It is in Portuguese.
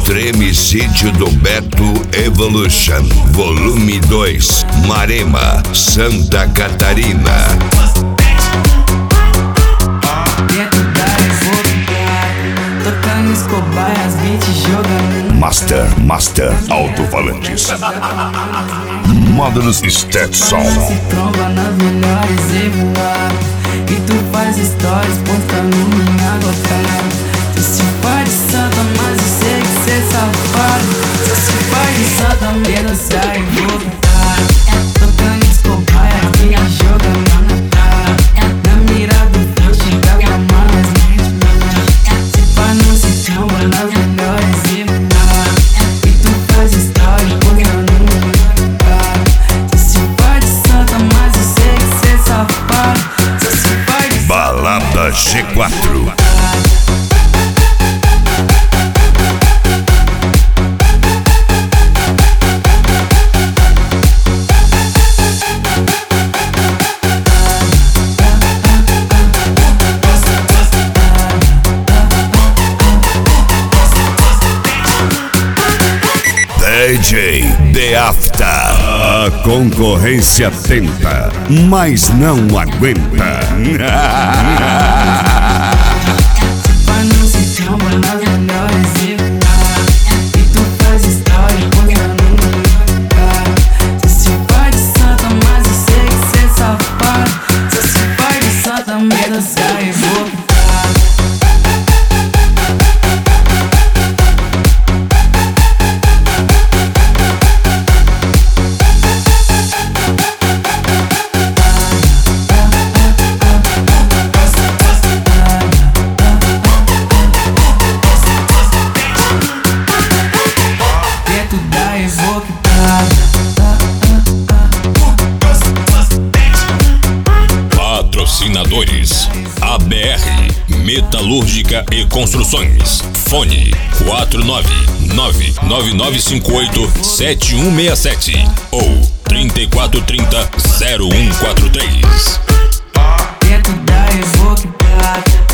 Tremicídio do Beto Evolution, Volume 2, Marema, Santa Catarina. Tocando os cobaias, beat jogando. Master Alto-Falantes. Modern Stetson. Se tromba nas melhores e voar. E tu faz stories postando minha gostando. Tu se faz de santa, mas eu sei que cê é safado. Tu se faz de santa, medo sai e vou cantar. Tocando os cobaias, beat jogando na cara. Na mira do flash, da gamada. Nas melhores e voar. E tu faz story postando no meu cara. Cê se faz de santa, mas eu sei que cê é safado. Cê se faz de Balada G4. DJ The After. A concorrência tenta, mas não aguenta. Pra não se tromba nas melhores e voar. E tu faz story postando no meu cara. Cê se faz de santa, mas eu sei que cê é safado. Cê se faz de santa, medo sai e vou cantar. Patrocinadores: ABR Metalúrgica e Construções. Fone 49999587167 ou 3430-0143. Dentro da Evoque Prata.